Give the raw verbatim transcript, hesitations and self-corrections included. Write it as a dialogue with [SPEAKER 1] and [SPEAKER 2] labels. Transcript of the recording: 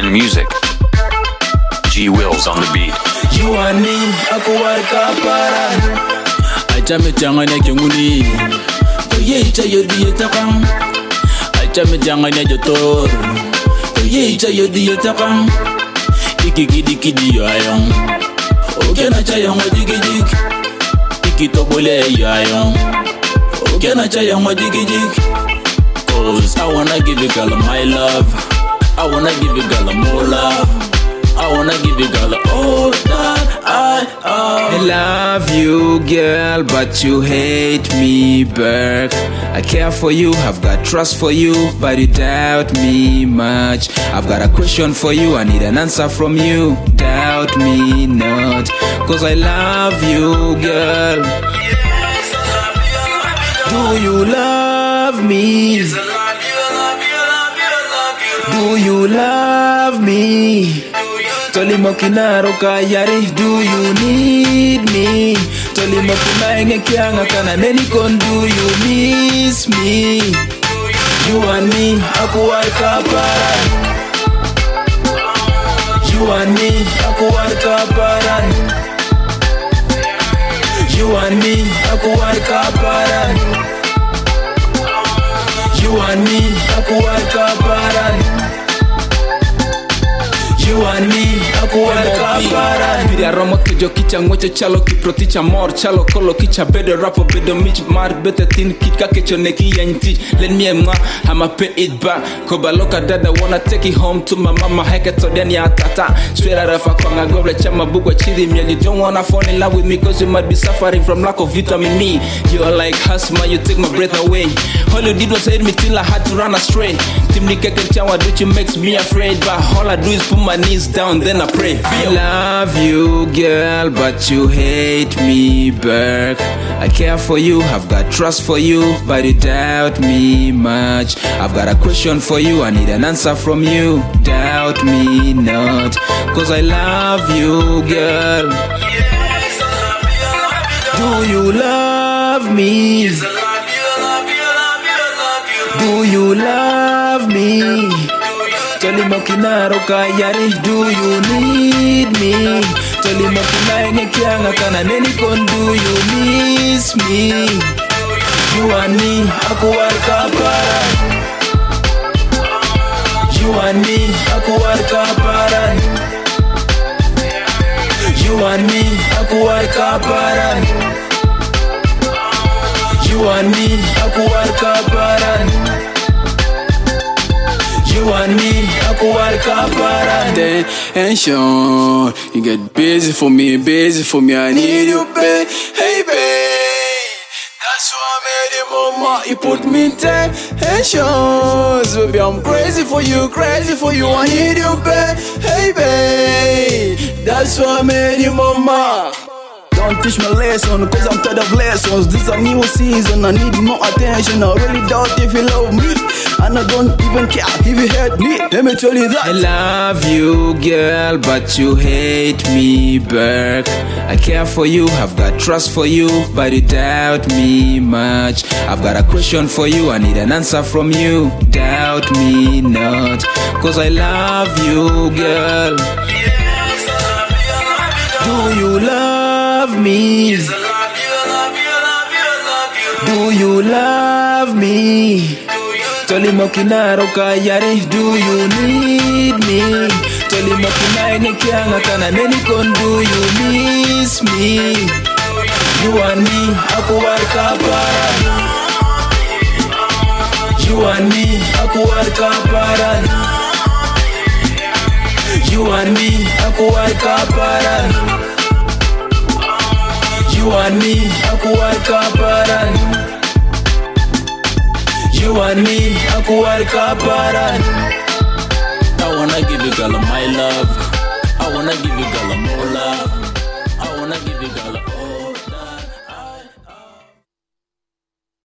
[SPEAKER 1] music. G Wills on the beat.
[SPEAKER 2] You and me, akuwarka paran. Achame changanya kenguni. Toye icha yodi yetapang. Achame changanya jotor. Toye icha yodi yetapang. Iki gidi gidi yo ayong. Oke na chayong wadigi dik. Iki tobole yo ayong. Oke na chayong wadigi dik. Cause I wanna give you girl my love. I wanna give you girl more love. I wanna give you girl all that I owe.
[SPEAKER 3] I love you, girl, but you hate me back. I care for you, I've got trust for you, but you doubt me much. I've got a question for you, I need an answer from you. Doubt me not, cause I love you, girl.
[SPEAKER 2] Yes, I love you, I love you. Do you love me? Yes, I love you, I love you, I love you, I love you.
[SPEAKER 3] Do you love me? Tolimo kinaro kayari, do you need me? Tolimo kunaenge kianga kana neni kon, do you miss me?
[SPEAKER 2] You and me, akuwarka paran. You and me, akuwarka paran. You and me, akuwarka paran. You and me, akuwarka paran. You and me, akuwarka paran.
[SPEAKER 3] Pira roma kejo kicha ngwecho chalo kiproticha mor chalo kolo kicha bedo rapo bedo mich mar bete tin kika kecho neki yanti. Let me emma, I'ma pay it back. Koba loka dada wanna take it home to my mama heke to deni atata. Swear rafa kwanga goble chama bugwa chidi me. You don't wanna fall in love with me cause you might be suffering from lack of vitamin E. You're like asthma, you take my breath away. All you did was hate me till I had to run astray. Timni keke chawa do you makes me afraid, but all I do is put my knees down, then I pray. I love you, girl, but you hate me back. I care for you, I've got trust for you, but you doubt me much. I've got a question for you, I need an answer from you. Doubt me not, cause I love you, girl.
[SPEAKER 2] Yes, I love you, I love you.
[SPEAKER 3] Do you love me?
[SPEAKER 2] Yes, I love you, I love you, I love you, I love you.
[SPEAKER 3] Do you love me? Tolimo kinaro kayari, do you need me? Tolimo kinaenge kianga kana neni kon, do you miss me?
[SPEAKER 2] You and me, akuwarka paran. You and me, akuwarka paran. You and me, akuwarka paran. You and me, akuwarka paran. You and me, akuwarka paran.
[SPEAKER 4] Attention, you get busy for me, busy for me, I need you, babe. Hey, babe, that's why I made you, mama. You put me in tensions, baby, I'm crazy for you, crazy for you, I need you, babe. Hey, babe, that's why I made you, mama.
[SPEAKER 5] Don't teach me lesson, cause I'm tired of lessons. This a new season, I need more attention. I really doubt if you love me, and I don't even care if you hate me. Let me tell you that
[SPEAKER 3] I love you, girl, but you hate me back. I care for you, I've got trust for you, but you doubt me much. I've got a question for you, I need an answer from you. Doubt me not, cause I love you, girl.
[SPEAKER 2] Yes, I love you, I love you.
[SPEAKER 3] Do you love me?
[SPEAKER 2] Yes, I love you, I love you, I love you, I love you.
[SPEAKER 3] Do you love me? Tolimo kinaro kayari, do you need me? Tolimo kinaenge kianga kana neni kon, do you miss me?
[SPEAKER 2] You and me, akuwarka paran. You and me, akuwarka paran. You and me, akuwarka paran. You and me, akuwarka paran. You and me, akuwarka paran. I wanna give you girl my love. I wanna give you girl more love.